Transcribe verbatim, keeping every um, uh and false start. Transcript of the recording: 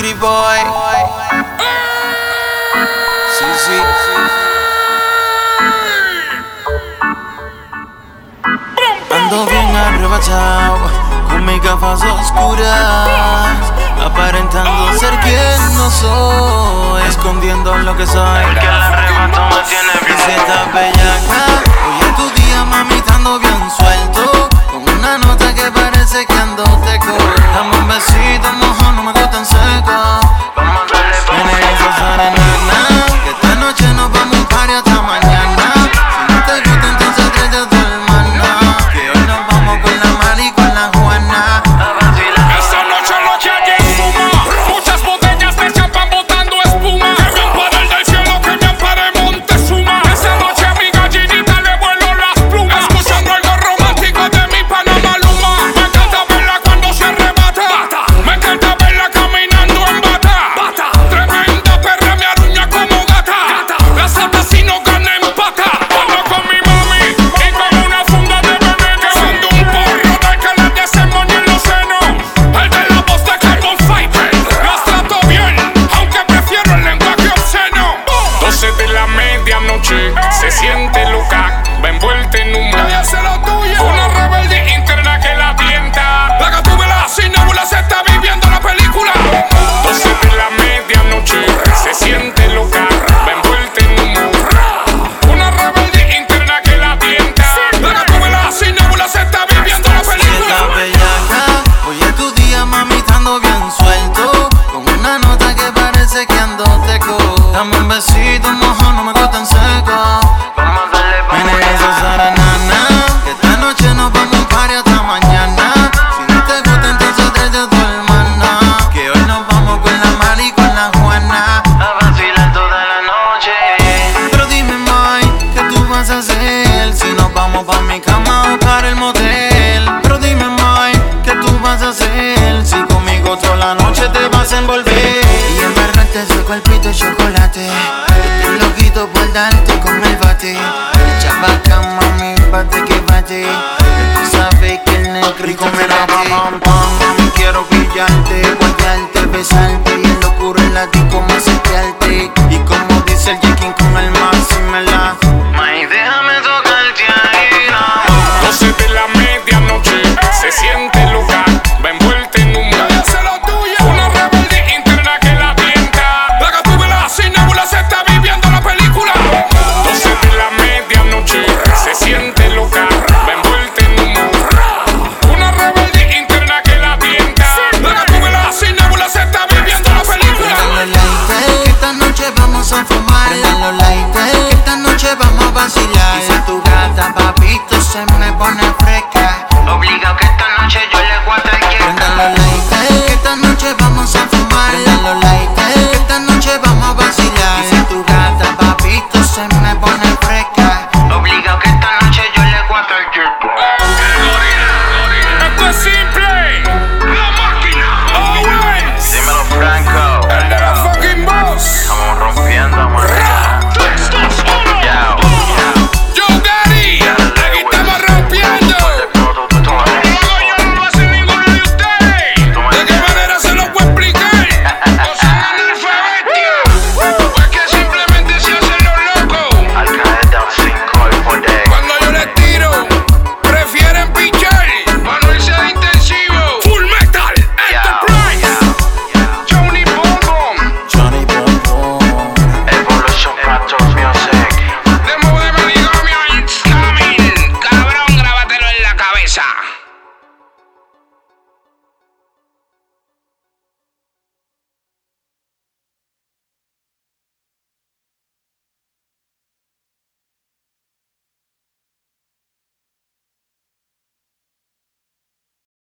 Secret Boy. Sí, sí. Ando bien arrebatado, con mis gafas oscuras, aparentando ser quien no soy, escondiendo lo que soy. El que el arrebato me tiene bien. Y si estás bellaca, hoy es tu día, mami, estando bien suelto, con una nota que parece que ando teco. Dame un besito, mojo, no me gustan seco. Vamos a darle, vamos Ven a esa darle. serenata, que esta noche nos vamos a un party hasta mañana. Si no te gusta, entonces tráete a tu hermana, que hoy nos vamos con la Mari y con la Juana. A vacilar. Esta noche lo que hay es fuma. Muchas botellas de champán botando espuma. Que me ampare el del cielo, que me ampare Montezuma. Esta noche a mi gallinita le vuelo las plumas. Escuchando algo romántico de mi pana Maluma. Me encanta verla cuando se arrebata. Me encanta verla caminando en bata. Tremenda perra, me aruña como gata. Las atas si no gana empata. Ando con mi mami y con una funda de veneno. Quemando un porro del que le desemboñe en los senos. El de la voz de Carbon Fighter. Las trato bien, aunque prefiero el lenguaje obsceno. doce de la medianoche, se siente loca, va envuelta en humo. Una rebelde interna que la tienta. La gatúbela sin nébula se está viviendo la película. doce de la medianoche, se siente loca, va envuelta en humo. Una rebelde interna que la tienta. La gatúbela sin nébula se está viviendo la Si estás película. bellaca, hoy es tu día, mami, estando bien suelto, con una nota que parece que ando teco. Dame un besito, mojo, no me gustan seco. Vamos a darle, Ven vamos a esa darle. serenata, que esta noche nos vamos a un party hasta mañana. Si no te gusta, entonces tráete a tu hermana, que hoy nos vamos con la Mari y con la Juana. A vacilar toda la noche. Pero dime, May, ¿qué tú vas a hacer si nos vamos pa' mi cama o para el motel? Pero dime, May, ¿qué tú vas a hacer si conmigo toda la noche te vas a envolver? Y embarrarte ese cuerpito de chocolate, estoy loquito por darte con el bate. Echa pa' acá, mami, bate que bate, que tú sabes que el negrito me late. Pam, pam, mami, quiero pillarte, guayarte, besarte y en locura en la disco